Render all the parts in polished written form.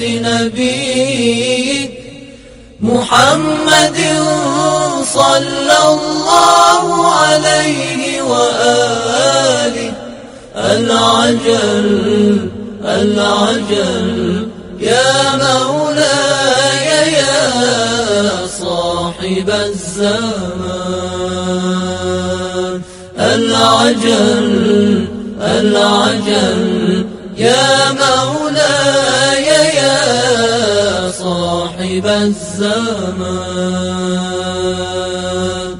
نبي محمد صلى الله عليه وآله. العجل العجل يا مولاي يا صاحب الزمان. العجل العجل يا مولاي يا صاحب الزمان.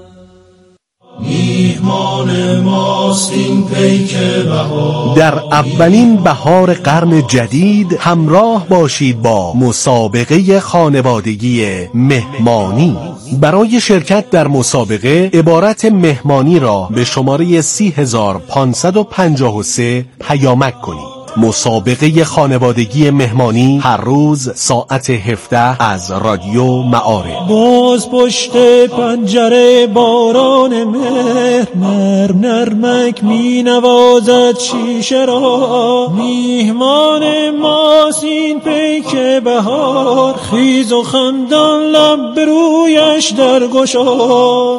میهمان ماست این پیک بهار. در اولین بهار قرن جدید همراه باشید با مسابقه خانوادگی مهمانی. برای شرکت در مسابقه عبارت مهمانی را به شماره 30553 پیامک کنید. مسابقه خانوادگی مهمانی هر روز ساعت 17 از رادیو معارف. باز پشت پنجره باران مهر نرم نرمک می نوازد شیشه را. میهمان ماست این پیک بهار، خیز و خندان لب به رویش در گشا.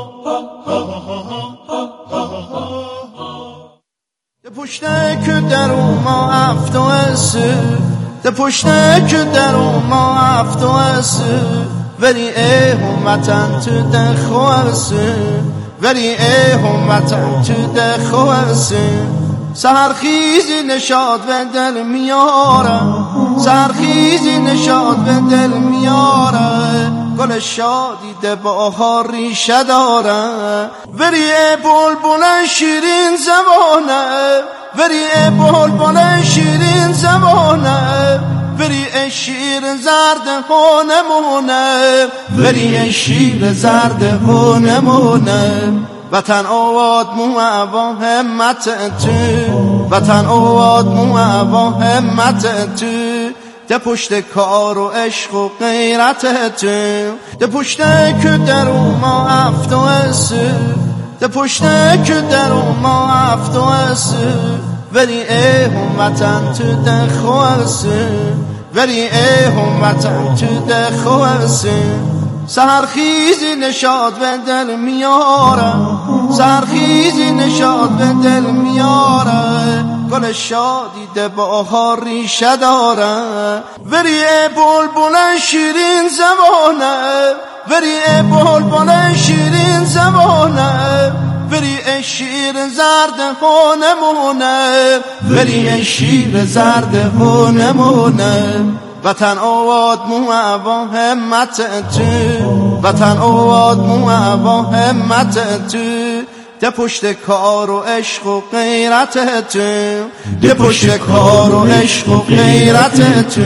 ده پشته که در ما افت و اسه، ده پشته که در ما افت و اسه، ولی ای همتن تو ده خواسه، ولی ای همتن تو ده خواسه. سحرخیزی نشاد به دل میاره، سحرخیزی نشاد به دل میاره، گل شادی ده بهار ریشه داره. ولی ای بلبل شیرین زبانه، ولی ای بلبل شیرین زبانه، ولی ای شیر زرد خونمونه، ولی ای شیر زرد خونمونه. وطن آواد مو با همت تو، وطن آواد مو با همت تو. ده پشت کار و عشق و غیرت تو، ده پشت که در ما افت و اسه، ده پشت که در ما افت و اسه، ولی ای همتن تو ده خواسه، ولی ای همتن تو ده خواسه. سحرخیزی نشاد به دل میاره، سحرخیزی نشاد به دل میاره، گل شادی ده بهار ریشه داره. ولی ای بلبل شیرین زبانه، ولی ای بلبل شیرین زبانه، ولی ای شیر زرد خونمونه، ولی ای شیر زرد خونمونه. وطن آواد مو با همت تو، وطن آواد مو با همت تو. ده پشت کار و عشق و غیرت تو، ده پشت کار و عشق و غیرت تو.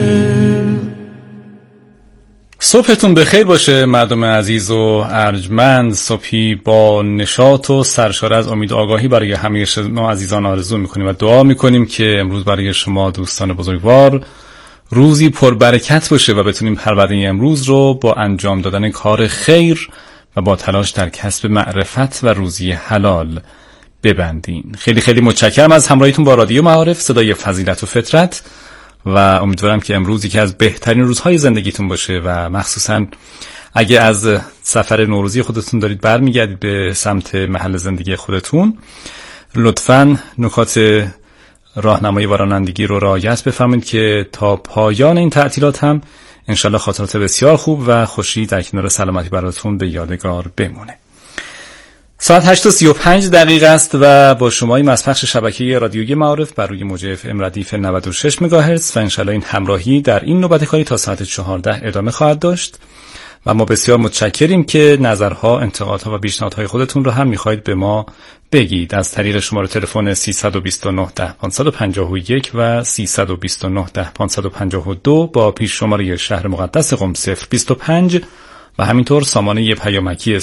صبحتون بخیر باشه مردم عزیز و ارجمند. صبحی با نشاط و سرشار از امید و آگاهی برای همه شما عزیزان آرزو میکنیم و دعا میکنیم که امروز برای شما دوستان بزرگوار روزی پربرکت باشه و بتونیم پرونده امروز رو با انجام دادن کار خیر و با تلاش در کسب معرفت و روزی حلال ببندین. خیلی خیلی متشکرم از همراهیتون با رادیو معارف، صدای فضیلت و فطرت، و امیدوارم که امروز یکی از بهترین روزهای زندگیتون باشه و مخصوصا اگه از سفر نوروزی خودتون دارید برمیگردید به سمت محل زندگی خودتون، لطفاً نکات راهنمایی و رانندگی رو رعایت بفرمایید که تا پایان این تعطیلات هم انشالله خاطرات بسیار خوب و خوشی در کنار سلامتی براتون به یادگار بمونه. ساعت 8:35 است و با شمایی از پخش شبکه رادیویی معارف بر روی موج FM ردیف 96 مگاهرتز و انشالله این همراهی در این نوبت کاری تا ساعت 14 ادامه خواهد داشت و ما بسیار متشکریم که نظرها، انتقادها و پیشنهادهای خودتون رو هم میخواید به ما بگید از طریق شماره تلفن 329 10 551 و 329 10 552 با پیش شماره شهر مقدس قم 025 و همینطور سامانه پیامکی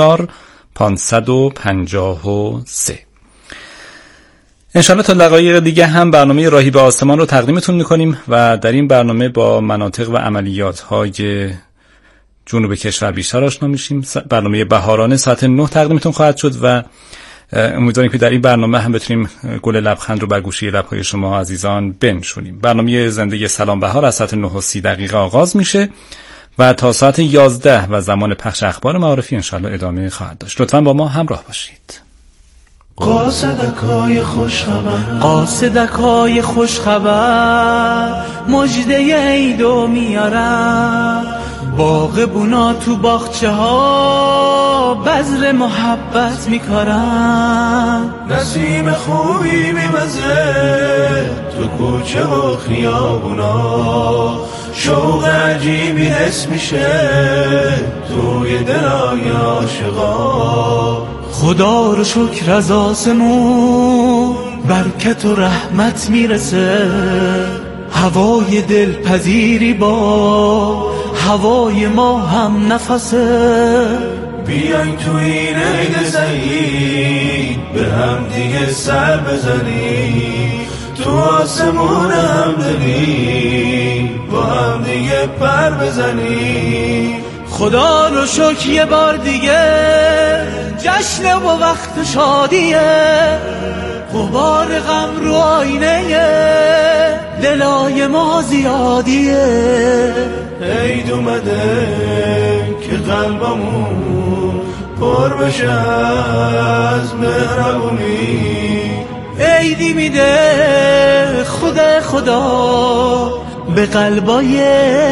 30553. انشاءالله تا دقایق دیگه هم برنامه راهی به آسمان رو تقدیمتون میکنیم و در این برنامه با مناطق و عملیات‌های جنوب کشور بیشتر آشنا میشیم. برنامه بهارانه ساعت 9 تقدیمتون خواهد شد و امیدواریم که در این برنامه هم بتونیم گل لبخند رو بر گوشه لب‌های شما عزیزان بنشونیم. برنامه زنده سلام بهار از ساعت 9:30 آغاز میشه و تا ساعت 11 و زمان پخش اخبار معارفی انشالله ادامه خواهد داشت. لطفاً با ما همراه باشید. قاصدکای خوشخبر، قاصدکای خوشخبر، مجده عیدو میارم. باغبونا تو باغچه ها بذر محبت میکارن. نسیم خوبی میوزه تو کوچه و خیابونا، شوق عجیبی حس میشه توی دلای عاشقا. خدا رو شکر از آسمون برکت و رحمت میرسه، هوای دلپذیری با هوای ما هم نفسه. بیاین تو این عید سعید به هم دیگه سر بزنیم، تو آسمون همدلی با هم دیگه پر بزنیم. خدا رو شکر یه بار دیگه جشن و وقت شادیه، غبار غم رو آینه دلای ما زیادیه. عید اومده که قلبمون پر بشه از مهربونی. عیدی میده خدا به قلبای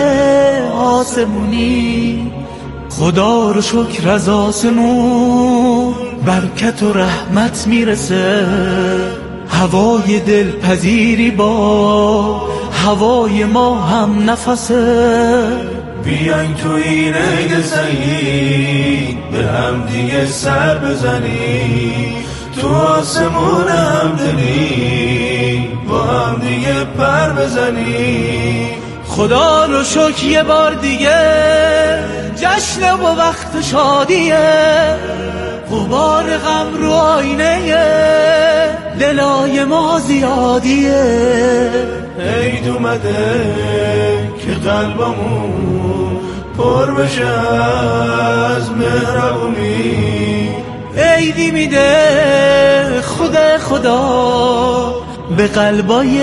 آسمونی. خدا رو شکر از آسمون برکت و رحمت میرسه، هوای دلپذیری با هوای ما هم نفسه. بیاین تو این عید سعید به هم دیگه سر بزنیم، تو آسمون همدلی با هم دیگه پر بزنیم. خدا رو شکر یه بار دیگه جشن و وقت شادیه، غبار غم رو آینه دلای ما زیادیه. عید اومده که قلبمون پر بشه از مهربونی. عیدی میده خدا به قلبای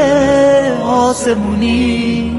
آسمونی.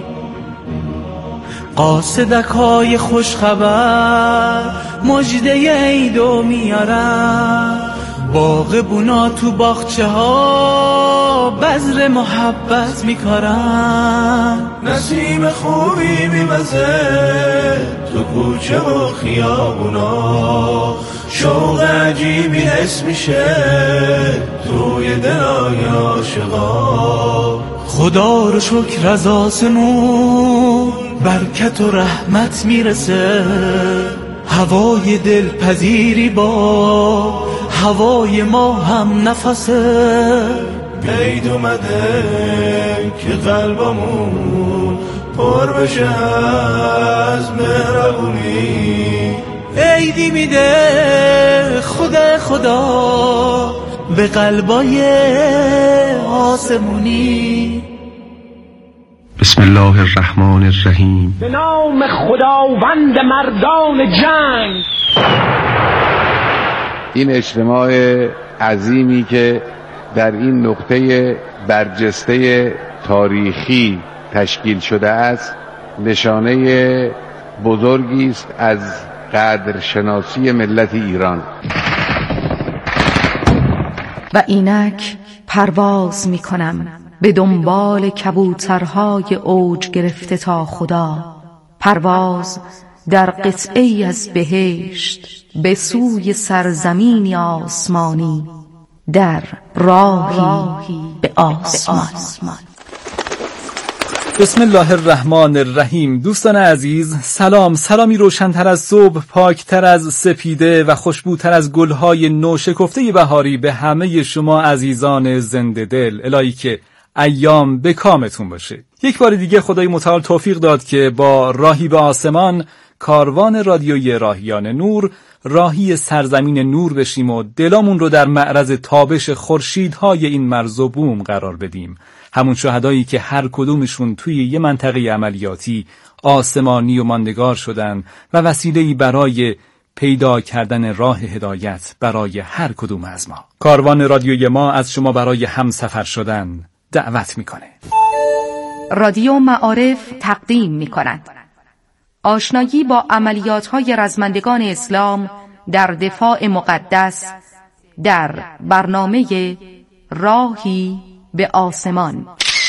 قاصدکای خوشخبر مجده عیدو میارن، باغبونا تو باغچه ها بذر محبت میکارن. نسیم خوبی میوزه تو کوچه و خیابونا، شوق عجیبی حس میشه توی دلای عاشقا. خدا رو شکر از آسمون برکت و رحمت میرسه، هوای دلپذیری با هوای ما هم نفسه. عید اومده که قلبمون پر بشه از مهربونی. عیدی میده خدا به قلبای آسمونی. بسم الله الرحمن الرحیم. به نام خداوند مردان جنگ. این اجتماع عظیمی که در این نقطه برجسته تاریخی تشکیل شده است نشانه بزرگی است از قدرشناسی ملت ایران. و اینک پرواز می کنم به دنبال کبوترهای اوج گرفته تا خدا، پرواز در قطعه‌ای از بهشت به سوی سرزمینی آسمانی، در راهی به آسمان. بسم الله الرحمن الرحیم. دوستان عزیز سلامی روشن‌تر از صبح، پاکتر از سپیده و خوشبوتر از گل‌های نوشکفته بهاری به همه شما عزیزان زنده دل. الهی که ایام به کامتون باشه. یک بار دیگه خدای متعال توفیق داد که با راهی به آسمان، کاروان رادیویی راهیان نور، راهی سرزمین نور بشیم و دلامون رو در معرض تابش خورشیدهای این مرز و بوم قرار بدیم. همون شهدایی که هر کدومشون توی یه منطقه عملیاتی آسمانی و ماندگار شدن و وسیله‌ای برای پیدا کردن راه هدایت برای هر کدوم از ما. کاروان رادیوی ما از شما برای همسفر شدن دعوت میکنه. رادیو معارف تقدیم میکند آشنایی با عملیات‌های رزمندگان اسلام در دفاع مقدس در برنامه راهی به آسمان.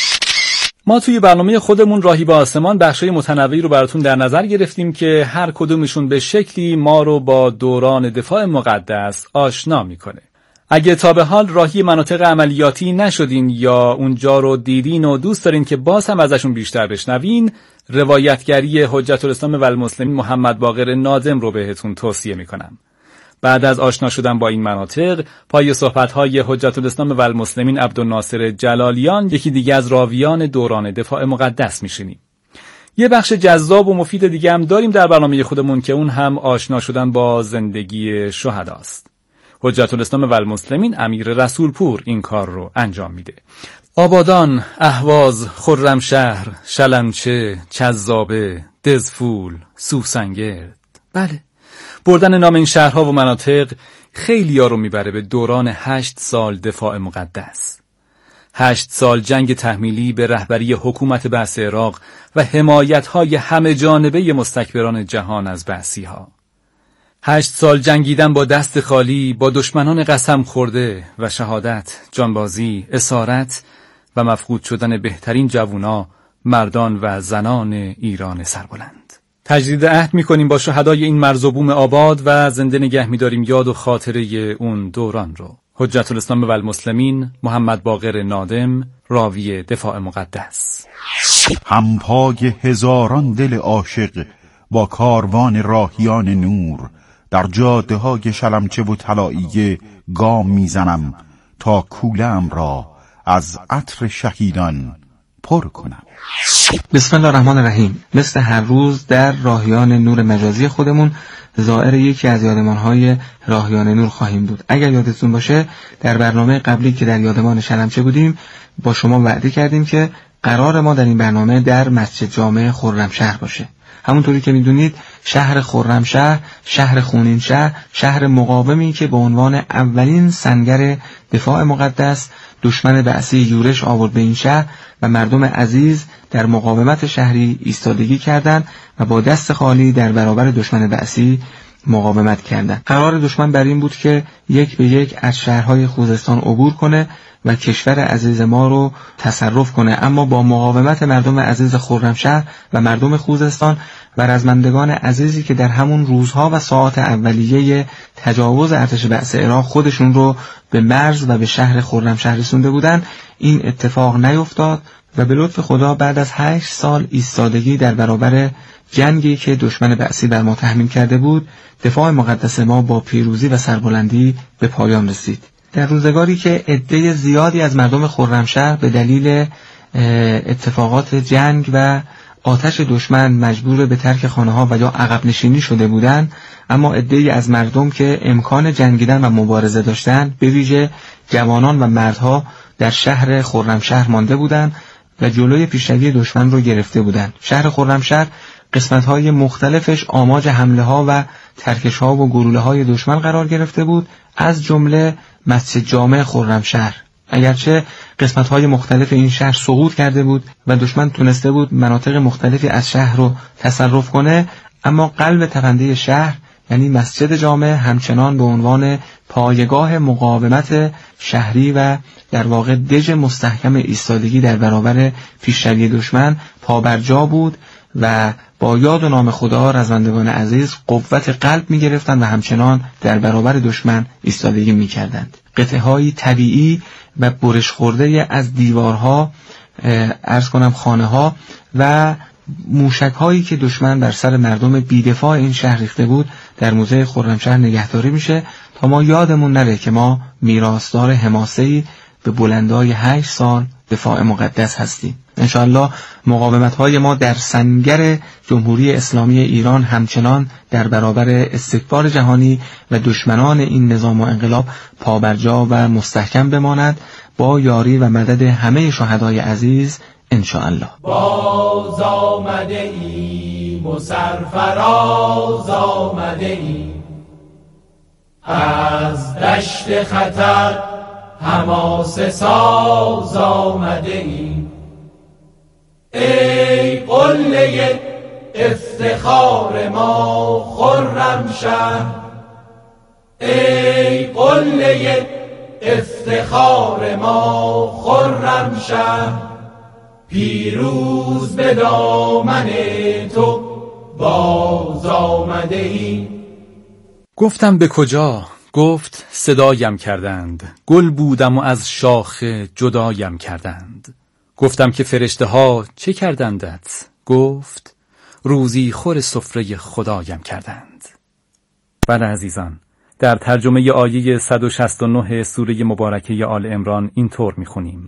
ما توی برنامه خودمون راهی به آسمان بخشای متنوعی رو براتون در نظر گرفتیم که هر کدومشون به شکلی ما رو با دوران دفاع مقدس آشنا میکنه. اگه تا به حال راهی مناطق عملیاتی نشدین یا اونجا رو دیدین و دوست دارین که باز هم ازشون بیشتر بشنوین، روایتگری حجت الاسلام و المسلمین محمد باقر نادم رو بهتون توصیه میکنم. بعد از آشنا شدن با این مناطق، پای صحبت‌های حجت الاسلام و المسلمین عبدالناصر جلالیان، یکی دیگه از راویان دوران دفاع مقدس میشینیم. یه بخش جذاب و مفید دیگه هم داریم در برنامه خودمون که اون هم آشنا شدن با زندگی شهداست. حجت الاسلام و المسلمین امیر رسولپور این کار رو انجام میده. آبادان، اهواز، خرمشهر، شلمچه، چذابه، دزفول، سوسنگرد. بله، بردن نام این شهرها و مناطق خیلی ها رو میبره به دوران 8 سال دفاع مقدس. 8 سال جنگ تحمیلی به رهبری حکومت بعث عراق و حمایت‌های همه جانبه مستکبران جهان از بعثی‌ها. 8 سال جنگیدن با دست خالی با دشمنان قسم خورده و شهادت، جانبازی، اسارت و مفقود شدن بهترین جوونا، مردان و زنان ایران سربلند. تجدید عهد می‌کنیم با شهدای این مرز و بوم آباد و زنده نگه می‌داریم یاد و خاطره اون دوران رو. حجت الاسلام و المسلمین محمد باقر نادم، راوی دفاع مقدس. همپای هزاران دل عاشق با کاروان راهیان نور، در جاده‌های شلمچه و طلاییه گام میزنم تا کوله‌ام را از عطر شهیدان پر کنم. بسم الله الرحمن الرحیم. مثل هر روز در راهیان نور مجازی خودمون زائر یکی از یادمان‌های راهیان نور خواهیم بود. اگر یادتون باشه در برنامه قبلی که در یادمان شلمچه بودیم با شما وعده کردیم که قرار ما در این برنامه در مسجد جامع خرمشهر باشه. همونطوری که میدونید شهر خرمشهر، شهر خونین شهر، شهر مقاومی که به عنوان اولین سنگر دفاع مقدس دشمن بعثی یورش آورد به این شهر و مردم عزیز در مقاومت شهری ایستادگی کردند و با دست خالی در برابر دشمن بعثی مقاومت کردند. قرار دشمن بر این بود که یک به یک از شهرهای خوزستان عبور کنه و کشور عزیز ما رو تصرف کنه، اما با مقاومت مردم عزیز خرمشهر و مردم خوزستان و رزمندگان عزیزی که در همون روزها و ساعات اولیه تجاوز ارتش بعث عراق خودشون رو به مرز و به شهر خرمشهر رسونده بودن، این اتفاق نیفتاد و به لطف خدا بعد از 8 سال ایستادگی در برابر جنگی که دشمن بعثی بر ما تحمیل کرده بود، دفاع مقدس ما با پیروزی و سربلندی به پایان رسید. در روزگاری که عده زیادی از مردم خرمشهر به دلیل اتفاقات جنگ و آتش دشمن مجبور به ترک خانه‌ها و یا عقب نشینی شده بودند، اما عده‌ای از مردم که امکان جنگیدن و مبارزه داشتند، به ویژه جوانان و مردها در شهر خرمشهر مانده بودند و جلوی پیشروی دشمن رو گرفته بودند. شهر خرمشهر قسمت‌های مختلفش آماج حمله‌ها و ترکش‌ها و گلوله‌های دشمن قرار گرفته بود، از جمله مسجد جامع خرمشهر. اگرچه قسمت‌های مختلف این شهر سقوط کرده بود و دشمن تونسته بود مناطق مختلفی از شهر رو تصرف کنه، اما قلب تپنده شهر یعنی مسجد جامع همچنان به عنوان پایگاه مقاومت شهری و در واقع دژ مستحکم ایستادگی در برابر پیشروی دشمن پابرجا بود و با یاد و نام خدا رزمندگان عزیز قوت قلب می گرفتند و همچنان در برابر دشمن ایستادگی می کردند. قطعه‌های طبیعی و برش خورده از دیوارها، خانه‌ها و موشک‌هایی که دشمن بر سر مردم بی‌دفاع این شهر ریخته بود در موزه خرمشهر نگهداری میشه تا ما یادمون نره که ما میراثدار حماسه‌ای به بلندای 8 سال دفاع مقدس هستیم. انشاءالله مقاومت‌های ما در سنگر جمهوری اسلامی ایران همچنان در برابر استکبار جهانی و دشمنان این نظام و انقلاب پابرجا و مستحکم بماند با یاری و مدد همه شهدای عزیز انشاءالله. باز آمده ایم و سرفراز آمده ایم، از دشت خطر حماسه ساز آمده ایم. ای قله افتخار ما خرمشهر، ای قله افتخار ما خرمشهر، پیروز به دامن تو باز آمده ایم. گفتم به کجا؟ گفت صدایم کردند، گل بودم و از شاخه جدایم کردند. گفتم که فرشته ها چه کردندت؟ گفت روزی خور سفره خدایم کردند. بله عزیزان، در ترجمه آیه 169 سوره مبارکه آل عمران اینطور میخونیم: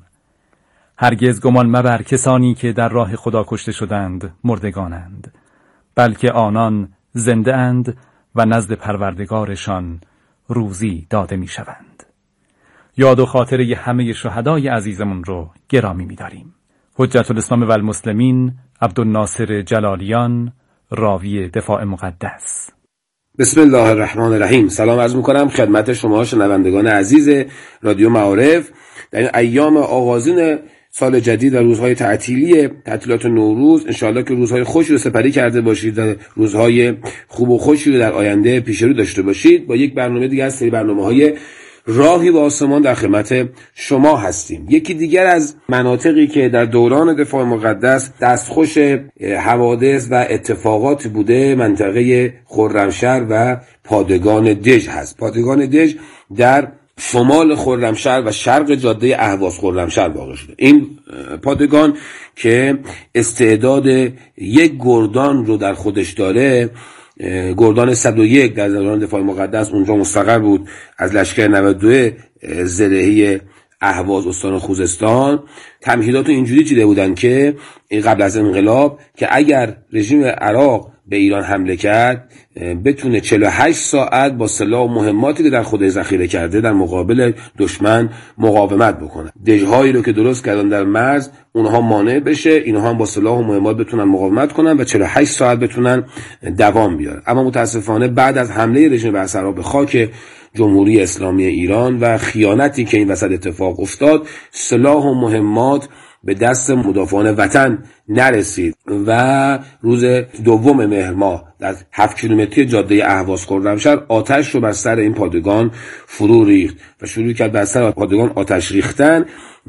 هرگز گمان مبر کسانی که در راه خدا کشته شدند مردگانند، بلکه آنان زنده اند و نزد پروردگارشان روزی داده میشوند. یاد و خاطره همه شهدای عزیزمون رو گرامی می‌داریم. حجت الاسلام و المسلمین عبدالناصر جلالیان، راوی دفاع مقدس. بسم الله الرحمن الرحیم. سلام عرض می‌کنم خدمت شما شنوندگان عزیز رادیو معارف. در این ایام آغازین سال جدید و روزهای تعطیلات نوروز، انشاءالله که روزهای خوشی رو سپری کرده باشید و روزهای خوب و خوشی رو در آینده پیش رو داشته باشید. با یک برنامه دیگه از سری برنامه‌های راهی به آسمان در خدمت شما هستیم. یکی دیگر از مناطقی که در دوران دفاع مقدس دستخوش حوادث و اتفاقات بوده منطقه خرمشهر و پادگان دژ هست. پادگان دژ در شمال خرمشهر و شرق جاده اهواز خرمشهر واقع شده. این پادگان که استعداد یک گردان رو در خودش داره، گردان 101 در دوران دفاع مقدس اونجا مستقر بود از لشکر 92 زرهی اهواز استان خوزستان. تمهیدات اینجوری چیده بودن که قبل از انقلاب که اگر رژیم عراق به ایران حمله کرد بتونه 48 ساعت با سلاح و مهماتی که در خودش ذخیره کرده در مقابل دشمن مقاومت بکنه. دژهایی رو که درست کردن در مرز اونها مانع بشه، اینها هم با سلاح و مهمات بتونن مقاومت کنن و 48 ساعت بتونن دوام بیارن. اما متاسفانه بعد از حمله رژیم بر به خاک جمهوری اسلامی ایران و خیانتی که این وسط اتفاق افتاد، سلاح و مهمات به دست مدافعان وطن نرسید و روز 2 مهر ماه در 7 کیلومتری جاده اهواز خرمشهر آتش رو بر سر این پادگان فرو ریخت و شروع کرد بر سر پادگان آتش ریختن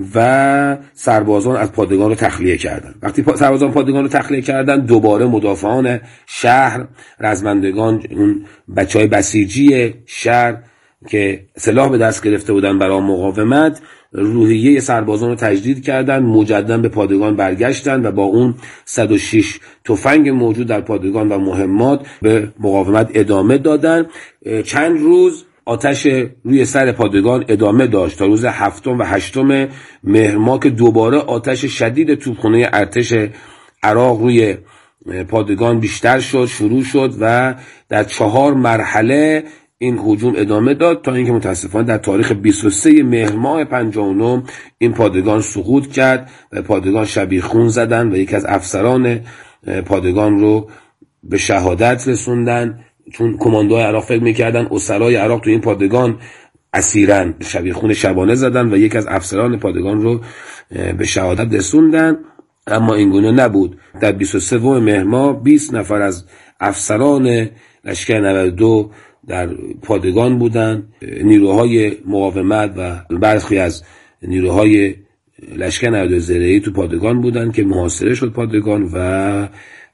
و سربازان از پادگان رو تخلیه کردن. وقتی سربازان پادگان رو تخلیه کردن، دوباره مدافعان شهر، رزمندگان، اون بچهای بسیجی شهر که سلاح به دست گرفته بودن برای مقاومت، روحیه سربازان رو تجدید کردن، مجددا به پادگان برگشتن و با اون 106 تفنگ موجود در پادگان و مهمات به مقاومت ادامه دادن. چند روز آتش روی سر پادگان ادامه داشت تا روز 7 و 8 مهر ماه که دوباره آتش شدید توپخانه ارتش عراق روی پادگان بیشتر شد، شروع شد و در 4 مرحله این هجوم ادامه داد تا اینکه متاسفانه در تاریخ 23 مهر ماه 59 این پادگان سقوط کرد و پادگان شبیخون زدن و یکی از افسران پادگان رو به شهادت رسوندن، چون کماندوهای عراق فکر میکردن اسرای عراق تو این پادگان اسیرن. شبیخون شبانه زدن و یکی از افسران پادگان رو به شهادت رسوندن، اما اینگونه نبود. در 23 مهر ماه 20 نفر از افسران لشکر 92 در پادگان بودند. نیروهای مقاومت و برخی از نیروهای لشکر 92 زرهی تو پادگان بودند که محاصره شد پادگان و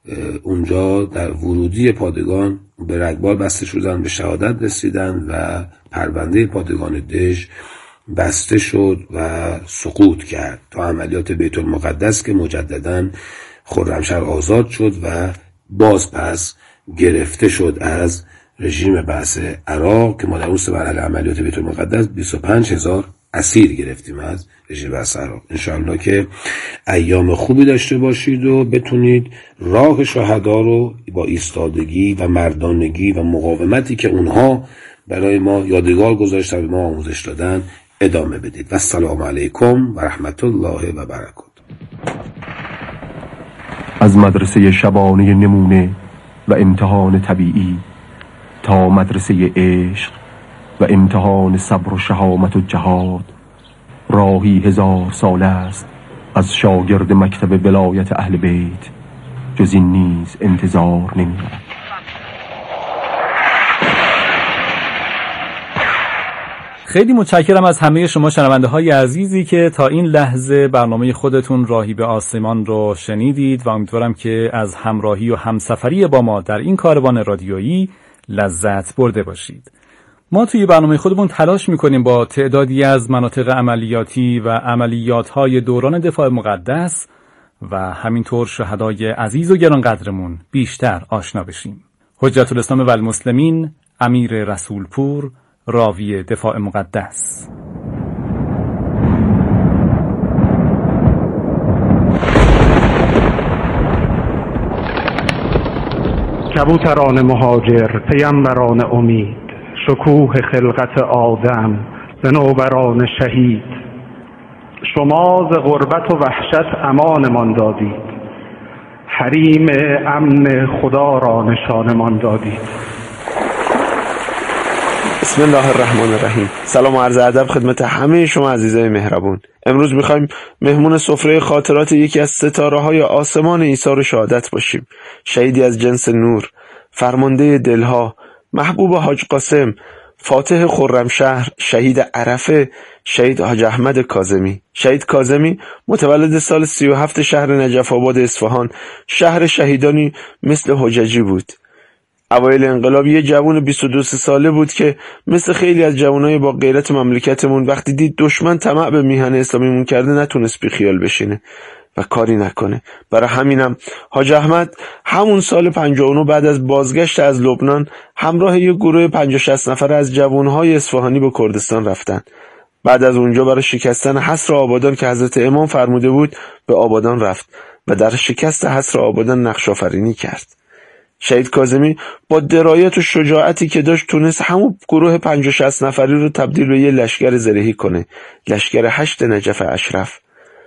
اونجا در ورودی پادگان به رگبار بسته شدن، به شهادت رسیدن و پرونده پادگان دژ بسته شد و سقوط کرد تا عملیات بیت المقدس که مجددا خرمشهر آزاد شد و باز پس گرفته شد از رژیم بعث عراق که ما در اون 3 مرحله عملیات بیت المقدس 25,000 اسیر گرفتیم از رژیم بعث عراق. انشاءالله که ایام خوبی داشته باشید و بتونید راه شهدا رو با ایستادگی و مردانگی و مقاومتی که اونها برای ما یادگار گذاشتن و ما آموزش دادن ادامه بدید. و السلام علیکم و رحمت الله و برکاته. از مدرسه شبانه نمونه و امتحان طبیعی تا مدرسه عشق و امتحان صبر و شهامت و جهاد. راهی 1000 ساله است از شاگرد مکتب ولایت اهل بیت، جز این نیز انتظار نمی‌رود. خیلی متشکرم از همه شما شنونده های عزیزی که تا این لحظه برنامه خودتون راهی به آسمان رو شنیدید و امیدوارم که از همراهی و همسفری با ما در این کاروان رادیویی لذت برده باشید. ما توی برنامه خودمون تلاش میکنیم با تعدادی از مناطق عملیاتی و عملیات‌های دوران دفاع مقدس و همینطور شهدای عزیز و گرانقدرمون بیشتر آشنا بشیم. حجت الاسلام و المسلمین امیر رسولپور، راوی دفاع مقدس. کبوتران مهاجر، پیامبران امید، شکوه خلقت آدم، صنوبران شهید، شما ز غربت و وحشت امانمان دادید، حریم امن خدا را نشانمان دادید. بسم الله الرحمن الرحیم. سلام و عرض ادب خدمت همه شما عزیزای مهربون. امروز میخوایم مهمون سفره خاطرات یکی از ستاره‌های آسمان ایثار شهادت باشیم. شهیدی از جنس نور، فرمانده دلها، محبوب حاج قاسم، فاتح خرمشهر، شهید عرفه، شهید حاج احمد کاظمی. شهید کاظمی متولد سال 37 شهر نجف آباد اصفهان، شهر شهیدانی مثل حججی بود. اوایل انقلاب یه جوان 22 ساله بود که مثل خیلی از جوانای با غیرت مملکتمون وقتی دید دشمن طمع به میهن اسلامیمون کرده نتونست بی خیال بشینه و کاری نکنه. برای همینم حاج احمد همون سال 59 بعد از بازگشت از لبنان همراه یه گروه 50-60 نفره از جوانهای اصفهانی به کردستان رفتن. بعد از اونجا برای شکستن حصر آبادان که حضرت امام فرموده بود به آبادان رفت و در شکست حصر آبادان نقش آفرینی کرد. شهید کاظمی با درایت و شجاعتی که داشت تونست همون گروه 50-60 نفری رو تبدیل به یه لشکر زرهی کنه، لشکر 8 نجف اشرف.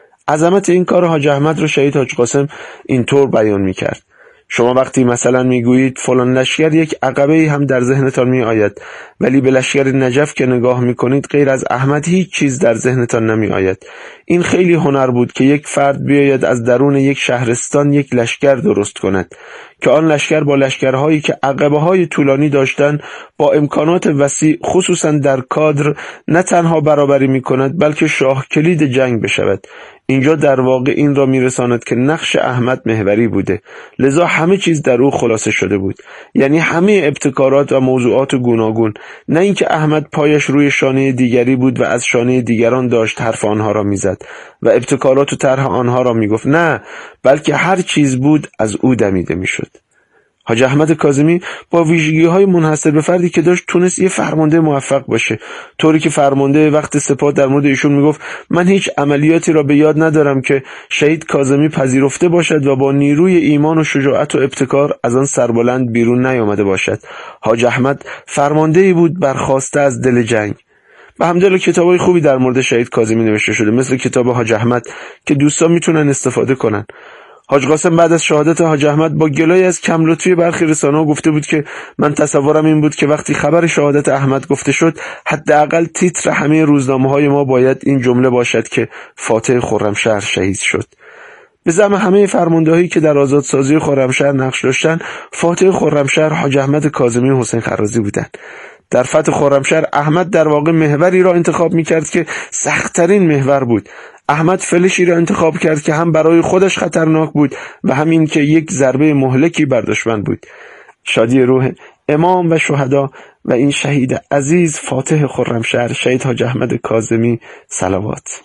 عظمت این کار حاج احمد رو شهید حاج قاسم اینطور بیان میکرد: شما وقتی مثلا میگویید فلان لشکر یک عقبه‌ای هم در ذهنتان میآید، ولی به لشکر نجف که نگاه میکنید غیر از احمد هیچ چیز در ذهنتان نمیآید. این خیلی هنر بود که یک فرد بیاید از درون یک شهرستان یک لشکر درست کند که آن لشکر با لشکرهایی که عقبه‌های طولانی داشتند با امکانات وسیع خصوصا در کادر نه تنها برابری میکند بلکه شاه کلید جنگ بشود. اینجا در واقع این را میرساند که نقش احمد محوری بوده، لذا همه چیز در او خلاصه شده بود، یعنی همه ابتکارات و موضوعات گوناگون، نه اینکه احمد پایش روی شانه دیگری بود و از شانه دیگران داشت حرف آنها را میزد و ابتکارات و طرح آنها را میگفت، نه، بلکه هر چیز بود از او دمیده میشد. حاج احمد کاظمی با ویژگی‌های منحصر به فردی که داشت تونست یه فرمانده موفق باشه، طوری که فرمانده وقت سپاه در مورد ایشون میگفت من هیچ عملیاتی را به یاد ندارم که شهید کاظمی پذیرفته باشد و با نیروی ایمان و شجاعت و ابتکار از آن سربلند بیرون نیامده باشد. حاج احمد فرمانده‌ای بود برخاسته از دل جنگ. و همدلله کتابای خوبی در مورد شهید کاظمی نوشته شده، مثل کتاب حاج احمد که دوستان میتونن استفاده کنن. حاج قاسم بعد از شهادت حاج احمد با گلای از کم لطفی برخی رسانه‌ها گفته بود که من تصورم این بود که وقتی خبر شهادت احمد گفته شد حداقل تیتر همه روزنامه‌های ما باید این جمله باشد که فاتح خرمشهر شهید شد. به زعم همه فرماندهایی که در آزادسازی خرمشهر نقش داشتند، فاتح خرمشهر حاج احمد کاظمی و حسین خرازی بودند. در فتح خرمشهر احمد در واقع محوری را انتخاب می‌کرد که سخت‌ترین محور بود. احمد فلشی را انتخاب کرد که هم برای خودش خطرناک بود و همین که یک ضربه مهلکی بر دشمن بود. شادی روح امام و شهدا و این شهید عزیز فاتح خرمشهر شهید حاج احمد کاظمی صلوات.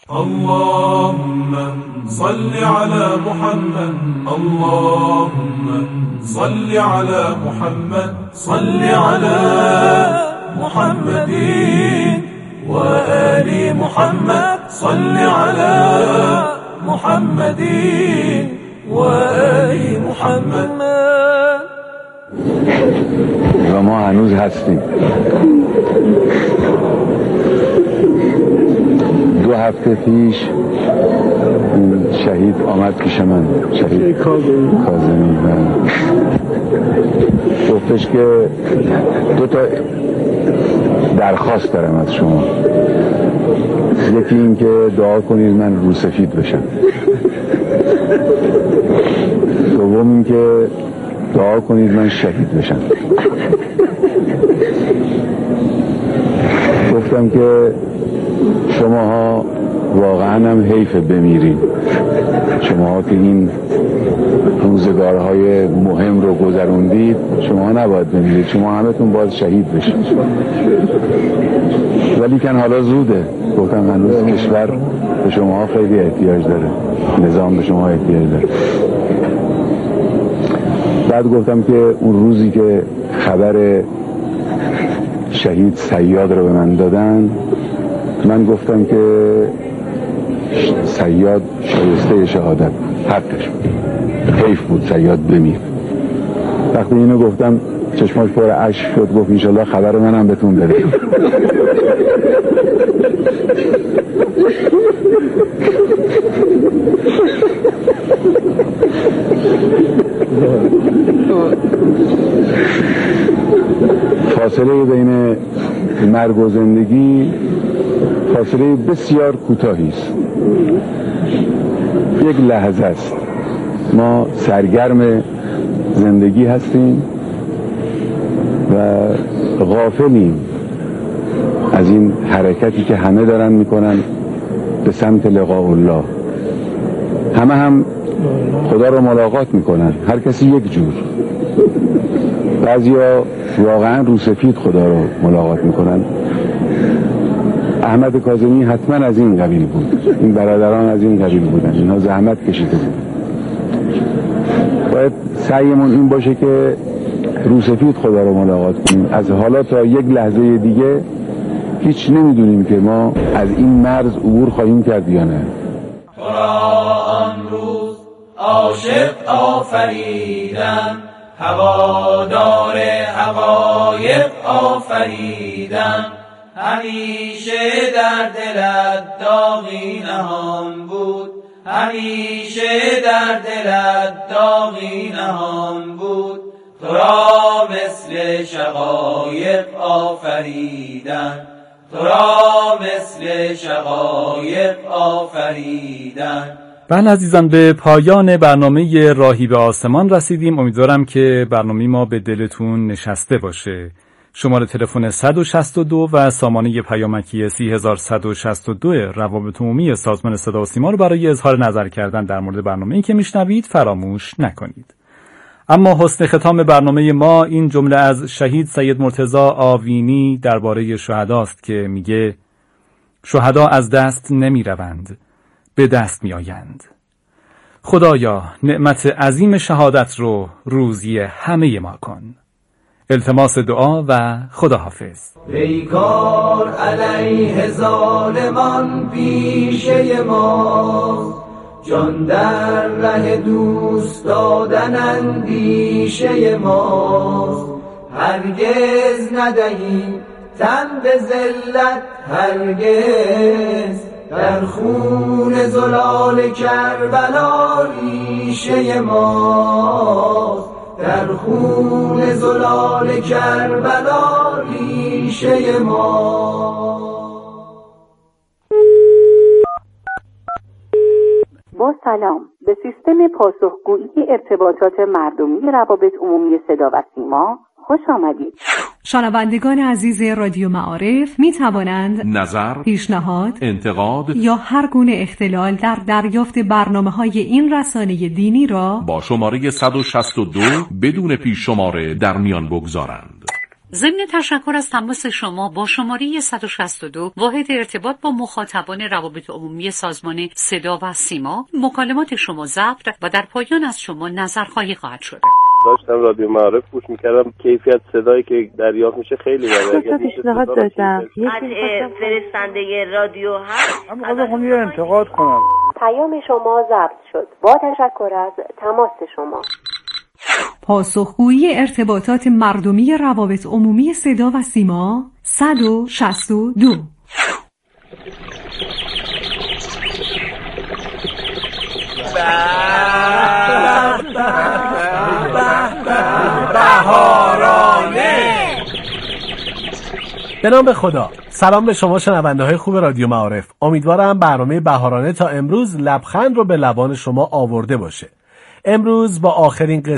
اللهم صل علی محمد، اللهم صل علی محمد، صل علی محمد و آل محمد، صل علی محمد و آل محمد. و ما هنوز هستیم. 2 هفته پیش شهید آمد پیش من، شهید کاظمی، گفتش که 2 تا درخواست دارم از شما. یکی این که دعا کنید من روسفید بشم. دوم این که دعا کنید من شهید بشم. گفتم که شماها واقعا هم حیف بمیرین، شماها که این روزگارهای مهم رو گذروندید، شما نباید بمیرید، شما همتون باید شهید بشید. ولی کن حالا زوده. گفتم هنوز کشور به شما خیلی احتیاج داره، نظام به شما احتیاج داره. بعد گفتم که اون روزی که خبر شهید صیاد رو به من دادن، من گفتم که صیاد شایسته شهادت بود، حقش بود، حیف بود صیاد بمیر. وقتی اینو گفتم چشماش پر اشک شد، گفت انشالله خبر منم بهتون بده. فاصله بین مرگ و زندگی فاصله بسیار کوتاهی است، یک لحظه است. ما سرگرم زندگی هستیم و غافلیم از این حرکتی که همه دارن میکنن به سمت لقاء الله. همه هم خدا رو ملاقات میکنن، هر کسی یک جور. بعضیا واقعا روسفید خدا رو ملاقات میکنن. احمد کاظمی حتما از این قبیل بود، این برادران از این قبیل بودن، اینها زحمت کشیده بود. باید سعیمون این باشه که روسفید خدا رو ملاقات کنیم. از حالا تا یک لحظه دیگه هیچ نمیدونیم که ما از این مرز عبور خواهیم کرد یا نه. آن روز عاشق آفریدم، هوادار حقایق آفریدم. همیشه در دلت داغی نهان بود، همیشه در دلت داغی نهان بود. تو را مثل شقایق آفریدم، تو را مثل شقایق آفریدم. بله عزیزان، به پایان برنامه راهی به آسمان رسیدیم. امیدوارم که برنامه ما به دلتون نشسته باشه. شماره تلفن 162 و سامانه پیامکی 3162 روابط عمومی سازمان صدا و سیما رو برای اظهار نظر کردن در مورد برنامه‌ای که میشنوید فراموش نکنید. اما حسن ختام برنامه ما این جمله از شهید سید مرتضی آوینی درباره شهداست که میگه شهدا از دست نمی روند، به دست می آیند. خدایا نعمت عظیم شهادت رو روزی همه ما کن. التماس دعا و خداحافظ. پیکار علیه ظالمان پیشه ما، جان در ره دوست دادن اندیشه ما. هرگز ندهیم تن به ذلت، هرگز در خون زلال کربلا ریشه ما، در خون زلال کربلا ریشه ما. با سلام، به سیستم پاسخگویی ارتباطات مردمی روابط عمومی صدا و سیما خوش آمدید. شنوندگان عزیز رادیو معارف می توانند نظر، پیشنهاد، انتقاد یا هر گونه اختلال در دریافت برنامه‌های این رسانه دینی را با شماره 162 بدون پیش شماره در میان بگذارند. ضمن تشکر از تماس شما با شماره 162 واحد ارتباط با مخاطبان روابط عمومی سازمان صدا و سیما، مکالمات شما ضبط و در پایان از شما نظرخواهی خواهد شد. داشتم رادیو معارف گوش میکردم، کیفیت صدایی که دریافت میشه خیلی بالاست. پیشنهاد داشتم فرستنده رادیو هست. من خواهم یه انتقاد کنم. پیام شما ضبط شد. با تشکر از تماس شما. پاسخگویی ارتباطات مردمی روابط عمومی صدا و سیما 162. بهارانه به نام خدا. سلام به شما شنونده های خوب رادیو معارف. امیدوارم برنامه بهارانه تا امروز لبخند رو به لبان شما آورده باشه. امروز با آخرین